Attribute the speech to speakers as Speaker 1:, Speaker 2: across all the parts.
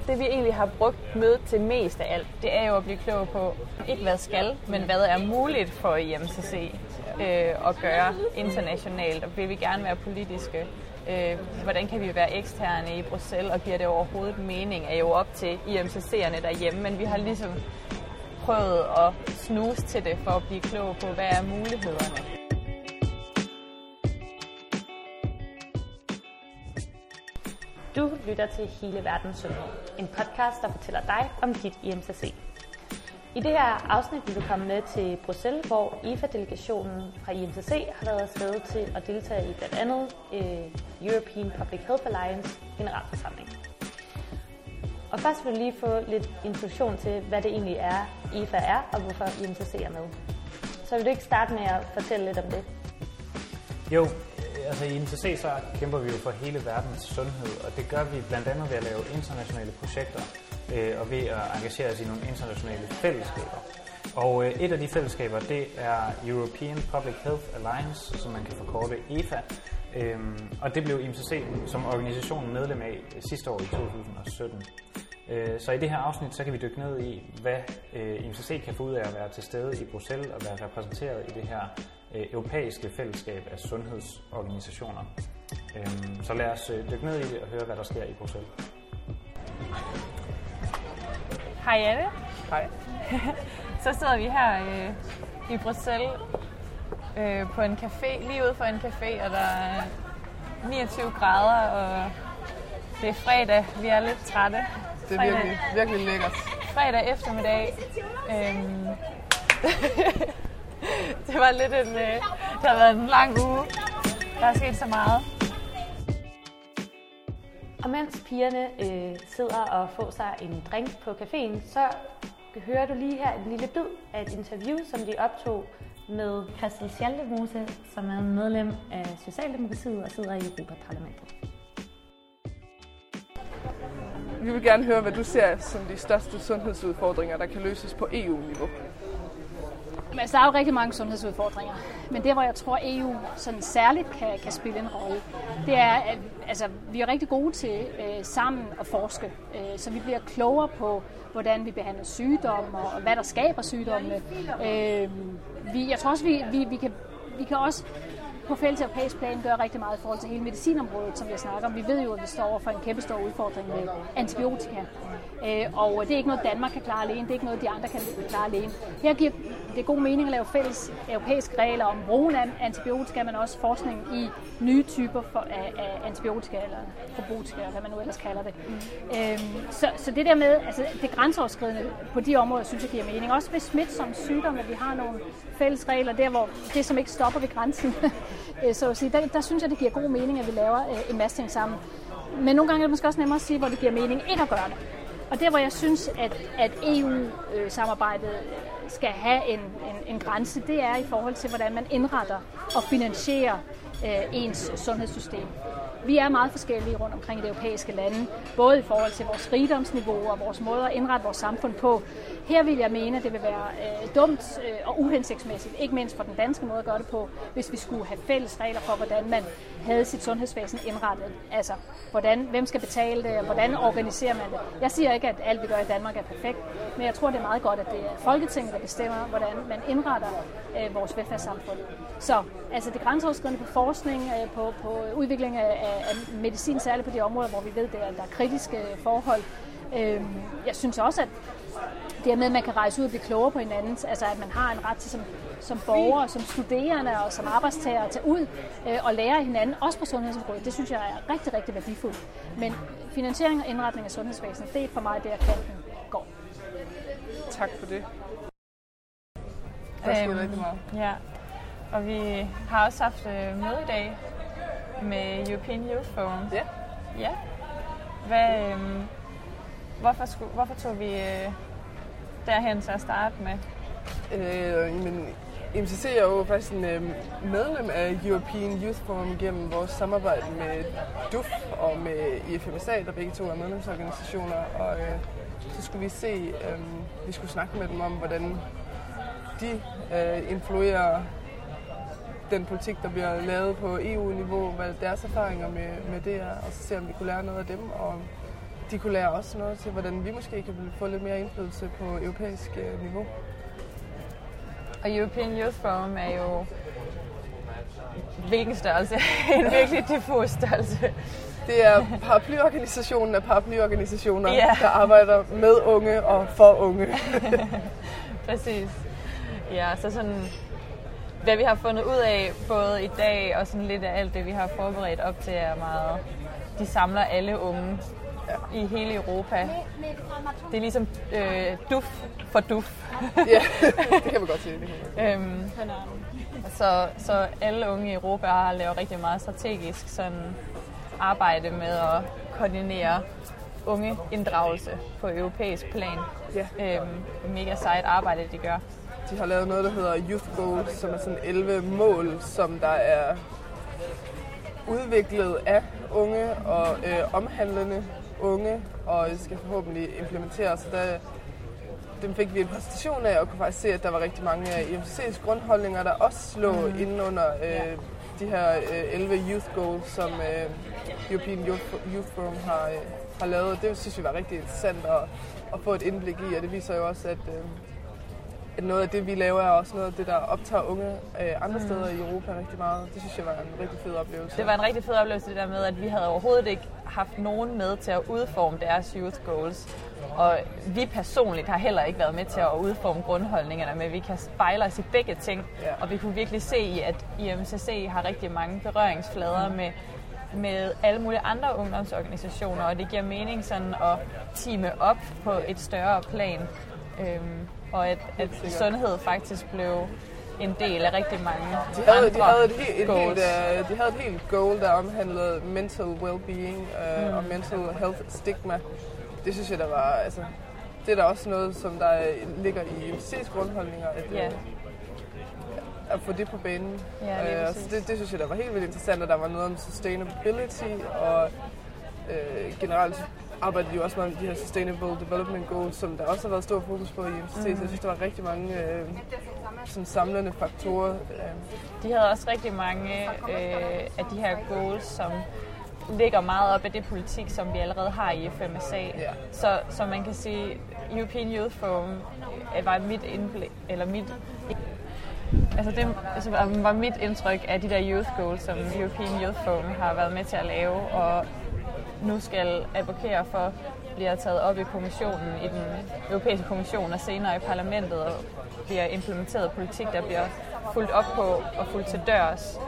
Speaker 1: det vi egentlig har brugt mødet til mest af alt, det er jo at blive klog på, ikke hvad skal, men hvad er muligt for IMCC at gøre internationalt, og vil vi gerne være politiske. Hvordan kan vi være eksterne i Bruxelles, og giver det overhovedet mening, er jo op til IMCC'erne derhjemme, men vi har ligesom prøvet at snuse til det for at blive klog på, hvad er mulighederne.
Speaker 2: Du lytter til Hele Verdens Sundhed, en podcast, der fortæller dig om dit IMCC. I det her afsnit vil du komme med til Bruxelles, hvor IFA-delegationen fra IMCC har været afsted til at deltage i blandt andet European Public Health Alliance generalforsamling. Og først vil du lige få lidt introduktion til, hvad det egentlig er, IFA er, og hvorfor IMCC er med. Så vil du ikke starte med at fortælle lidt om det?
Speaker 3: Jo, altså i IMCC så kæmper vi jo for hele verdens sundhed, og det gør vi blandt andet ved at lave internationale projekter og ved at engagere os i nogle internationale fællesskaber. Og et af de fællesskaber, det er European Public Health Alliance, som man kan forkorte EPHA, og det blev IMCC som organisation medlem af sidste år i 2017. Så i det her afsnit, så kan vi dykke ned i, hvad IMCC kan få ud af at være til stede i Bruxelles og være repræsenteret i det her europæiske fællesskab af sundhedsorganisationer. Så lad os dykke ned i det og høre, hvad der sker i Bruxelles.
Speaker 1: Hej Anne.
Speaker 3: Hej.
Speaker 1: Så sidder vi her i Bruxelles på en café, lige ude for en café, og der er 29 grader, og det er fredag. Vi er lidt trætte.
Speaker 4: Det er virkelig lækkert.
Speaker 1: Fredag eftermiddag. Det var lidt det har været en lang uge. Der er sket så meget.
Speaker 2: Og mens pigerne sidder og får sig en drink på caféen, så hører du lige her en lille bid af et interview, som de optog med Christel Schaldemose, som er medlem af Socialdemokratiet og sidder i Europaparlamentet.
Speaker 4: Vi vil gerne høre, hvad du ser som de største sundhedsudfordringer, der kan løses på EU-niveau.
Speaker 5: Men der er jo rigtig mange sundhedsudfordringer, men det, hvor jeg tror, EU sådan særligt kan spille en rolle, det er, at vi er rigtig gode til sammen at forske, så vi bliver klogere på, hvordan vi behandler sygdomme og hvad der skaber sygdommene. Jeg tror også, vi kan også på fælles europæisk plan gøre rigtig meget i forhold til hele medicinområdet, som jeg snakker om. Vi ved jo, at vi står over for en kæmpe stor udfordring med antibiotika. Og det er ikke noget, Danmark kan klare alene. Det er ikke noget, de andre kan klare alene. Her giver det god mening at lave fælles europæiske regler om brugen af antibiotika, men også forskning i nye typer af antibiotika, eller probiotika, hvad man nu ellers kalder det. Så det der med, det grænseoverskridende på de områder, synes jeg giver mening. Også ved smitsomme sygdomme, at vi har nogle fælles regler der, hvor det, som ikke stopper ved grænsen, så at sige, der synes jeg, det giver god mening, at vi laver en masse ting sammen. Men nogle gange er det måske også nemmere at sige, hvor det giver mening ikke at gøre det. Og der, hvor jeg synes, at EU-samarbejdet skal have en grænse, det er i forhold til, hvordan man indretter og finansierer ens sundhedssystem. Vi er meget forskellige rundt omkring i de europæiske lande, både i forhold til vores rigdomsniveau og vores måde at indrette vores samfund på. Her vil jeg mene, at det vil være dumt og uhensigtsmæssigt, ikke mindst for den danske måde at gøre det på, hvis vi skulle have fælles regler for, hvordan man havde sit sundhedsvæsen indrettet. Altså, hvem skal betale det, og hvordan organiserer man det. Jeg siger ikke, at alt vi gør i Danmark er perfekt, men jeg tror, det er meget godt, at det er Folketinget, der bestemmer, hvordan man indretter vores velfærdssamfund. Så det grænseoverskridende på forskning, på udvikling af medicin, særligt på de områder, hvor vi ved, at der er kritiske forhold. Jeg synes også, at det med, at man kan rejse ud og blive klogere på hinanden, altså at man har en ret til som borger, som studerende og som arbejdstager at tage ud og lære hinanden, også på sundhedsområdet, det synes jeg er rigtig, rigtig værdifuldt. Men finansiering og indretning af sundhedsvæsenet, det er for mig der kanten går.
Speaker 4: Tak for det. Der sker rigtig meget.
Speaker 1: Ja, og vi har også haft møde i dag med European Youth Forum.
Speaker 4: Ja.
Speaker 1: Ja. Hvorfor tog vi derhen til at starte med?
Speaker 4: Men IMCC er jo faktisk en medlem af European Youth Forum gennem vores samarbejde med DUF og med IFMSA, der begge to er medlemsorganisationer. Og så skulle vi skulle snakke med dem om, hvordan de influerer den politik, der bliver lavet på EU-niveau, hvad deres erfaringer med det er, og så se, om vi kunne lære noget af dem. Og de kunne lære os noget til, hvordan vi måske kan få lidt mere indflydelse på europæisk niveau.
Speaker 1: Og European Youth Forum er jo hvilken størrelse? En virkelig diffus størrelse.
Speaker 4: Det er paraplyorganisationen af paraplyorganisationer, der arbejder med unge og for unge.
Speaker 1: Præcis. Ja, så sådan, hvad vi har fundet ud af både i dag og sådan lidt af alt det, vi har forberedt op til, er meget, de samler alle unge i hele Europa. Det er ligesom DUF for DUF.
Speaker 4: Ja, det kan man godt sige.
Speaker 1: Så alle unge i Europa har lavet rigtig meget strategisk sådan arbejde med at koordinere unge inddragelse på europæisk plan. Mega sejt arbejde, de gør.
Speaker 4: De har lavet noget, der hedder Youth Goals, som er sådan 11 mål, som der er udviklet af unge og omhandlende unge, og skal forhåbentlig implementeres. Så dem fik vi en præsentation af, og kunne faktisk se, at der var rigtig mange af IMCC's grundholdninger, der også lå inde under de her 11 Youth Goals, som European Youth Forum har lavet. Det synes vi var rigtig interessant at få et indblik i, og det viser jo også, at noget af det, vi laver, er også noget af det, der optager unge andre steder i Europa rigtig meget. Det synes jeg var en rigtig fed oplevelse.
Speaker 1: Det var en rigtig fed oplevelse, det der med, at vi havde overhovedet ikke haft nogen med til at udforme deres youth goals. Og vi personligt har heller ikke været med til at udforme grundholdningerne, men vi kan spejle os i begge ting. Og vi kunne virkelig se, at IMCC har rigtig mange berøringsflader med alle mulige andre ungdomsorganisationer, og det giver mening sådan at teame op på et større plan. Og at sundhed faktisk blev en del af rigtig mange andre goals.
Speaker 4: De havde et helt goal, der omhandlede mental well-being og mental health stigma. Det synes jeg, der var, altså, det er der også noget, som der ligger i IMCC's grundholdninger, at få det på banen. Det synes jeg, der var helt vildt interessant, og der var noget om sustainability, og generelt arbejder de jo også med de her Sustainable Development Goals, som der også har været stor fokus på i IMCC, så jeg synes, der var rigtig mange sådan samlende faktorer.
Speaker 1: De havde også rigtig mange af de her goals, som ligger meget op af det politik, som vi allerede har i FMSA. Så man kan sige, European Youth Forum var var mit indtryk af de der youth goals, som European Youth Forum har været med til at lave, og nu skal advokere for, bliver taget op i kommissionen, i den europæiske kommission og senere i parlamentet, og bliver implementeret politik, der bliver fulgt op på og fulgt til dørs.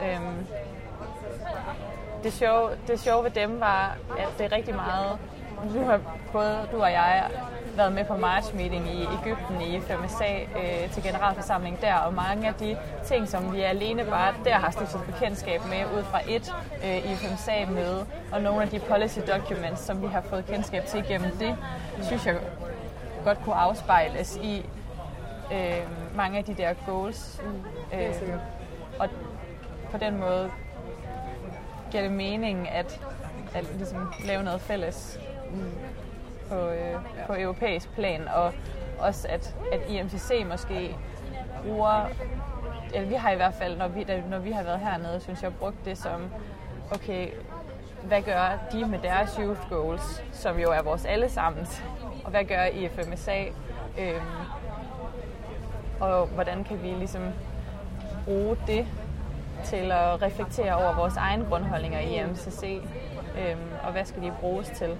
Speaker 1: Det sjove ved dem var, at det er rigtig meget. Nu har både du og jeg været med på March Meeting i Egypten i FMSA til generalforsamling der, og mange af de ting, som vi alene bare der har stiftet bekendtskab med ud fra et FMSA-møde, og nogle af de policy documents, som vi har fået kendskab til gennem det, synes jeg godt kunne afspejles i mange af de der goals. Og på den måde giver det mening at ligesom lave noget fælles på europæisk plan, og også at IMCC måske bruger, eller vi har i hvert fald, når vi har været hernede, synes jeg, brugt det som, okay, hvad gør de med deres youth goals, som jo er vores allesammens, og hvad gør IFMSA, og hvordan kan vi ligesom bruge det til at reflektere over vores egne grundholdninger i IMCC, og hvad skal de bruges til?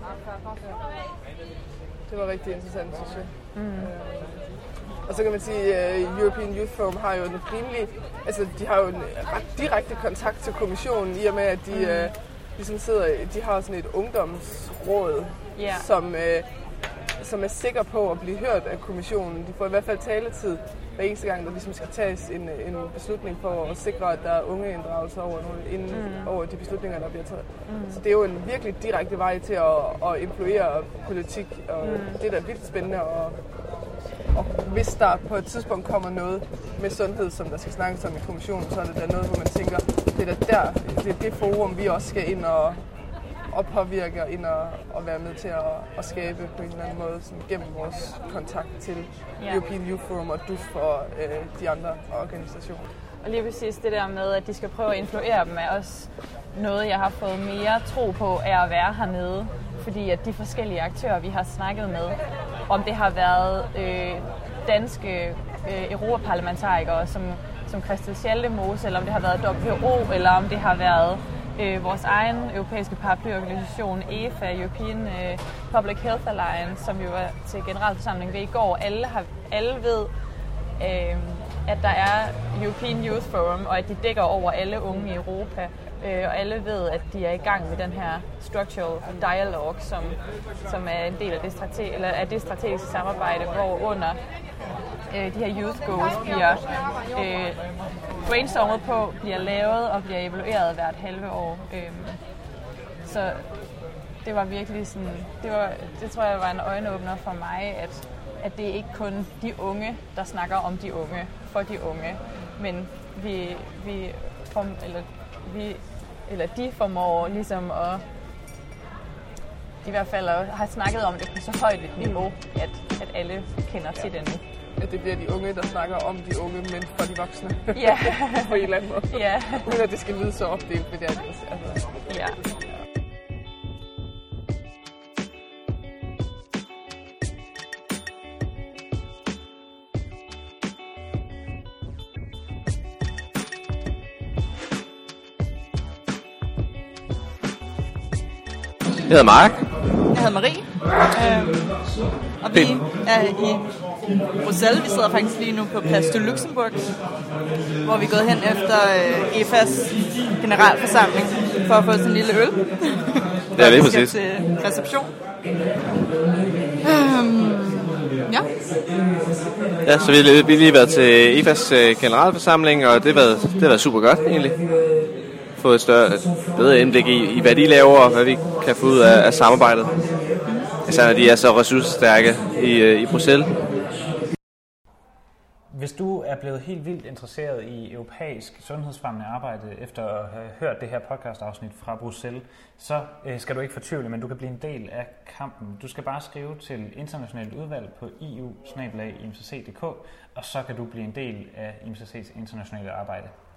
Speaker 4: Det var rigtig interessant, synes jeg. Og så kan man sige, at European Youth Forum har jo en rimelig, altså de har jo en ret direkte kontakt til kommissionen, i og med at de ligesom de har sådan et ungdomsråd, som er sikker på at blive hørt af kommissionen. De får i hvert fald taletid hver eneste gang, der ligesom skal tages en beslutning for at sikre, at der er ungeinddragelse over de beslutninger, der bliver taget. Så det er jo en virkelig direkte vej til at influere politik, og det er da vildt spændende. Og hvis der på et tidspunkt kommer noget med sundhed, som der skal snakkes om i kommissionen, så er det da noget, hvor man tænker, det er det forum, vi også skal ind og påvirke og ind og være med til at skabe på en eller anden måde sådan, gennem vores kontakt til European Youth Forum og DUF og de andre organisationer.
Speaker 1: Og lige præcis det der med, at de skal prøve at influere dem, er også noget, jeg har fået mere tro på af at være hernede. fordi at de forskellige aktører, vi har snakket med, om det har været danske europaparlamentarikere som Christel Schaldemose, eller om det har været WHO, eller om det har været vores egen europæiske paraplyorganisation EFA, European Public Health Alliance, som jo var til generalforsamling ved i går. Alle ved, at der er European Youth Forum, og at de dækker over alle unge i Europa. Og alle ved, at de er i gang med den her structural dialogue, som er en del af det strategiske samarbejde, hvor under de her youth goals bliver brainstormet på, bliver lavet og bliver evalueret hvert halve år. Så det var virkelig sådan, det tror jeg var en øjenåbner for mig, at det er ikke kun de unge, der snakker om de unge for de unge, men de formår ligesom at i hvert fald har snakket om det på så højt et niveau, at alle kender til det nu.
Speaker 4: At det bliver de unge, der snakker om de unge, men for de voksne.
Speaker 1: Ja.
Speaker 4: På en eller anden måde.
Speaker 1: Ja.
Speaker 4: Uden at det skal lyde så opdelt, for det er det. Altså.
Speaker 1: Ja.
Speaker 6: Jeg hedder Mark.
Speaker 7: Jeg hedder Marie. Og vi er i Bruxelles. Vi sidder faktisk lige nu på Place du Luxembourg, hvor vi er gået hen efter EFAs generalforsamling for at få sådan en lille øl.
Speaker 6: Det er lige præcis.
Speaker 7: Til reception. Ja.
Speaker 6: Ja, så vi har lige været til EFAs generalforsamling, og det har været super godt egentlig. Få et bedre indblik i, hvad de laver, og hvad vi kan få ud af samarbejdet. Især når de er så ressourcestærke i Bruxelles.
Speaker 3: Hvis du er blevet helt vildt interesseret i europæisk sundhedsfremmende arbejde efter at have hørt det her podcastafsnit fra Bruxelles, så skal du ikke fortvivle, men du kan blive en del af kampen. Du skal bare skrive til internationalt udvalg på eu@imcc.dk, og så kan du blive en del af IMCC's internationale arbejde.